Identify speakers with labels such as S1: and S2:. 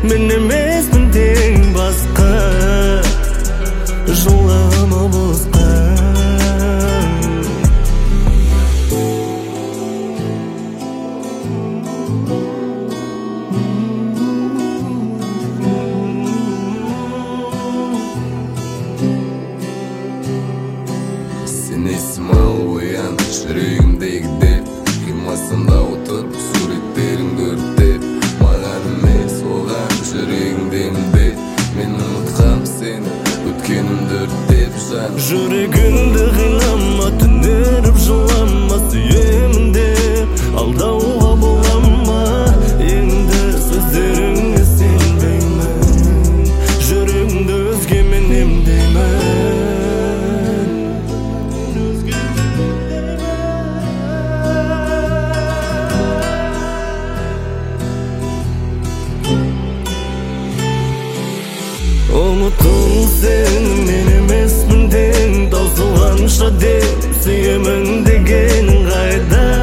S1: Men emesmin teң baska, жылама босқа.
S2: Sen esime al uyan, жүрегімдегі дерт. Қимасында отырып суреттеріңді өртеп, маған емес оған жүрегіңде үмбет. Мен ұмытқам сені, өткенімді өртеп жан.
S1: Жүрегіңді қинама, түнеріп жылама, сүйемін деп алдауға болама. Енді сөздеріңе сенбеймін, жүрегімді өзгемен емдеймін. Ұмытқың сен, мен емеспін тең, таусылғанша деп сүйемін дегенің қайда?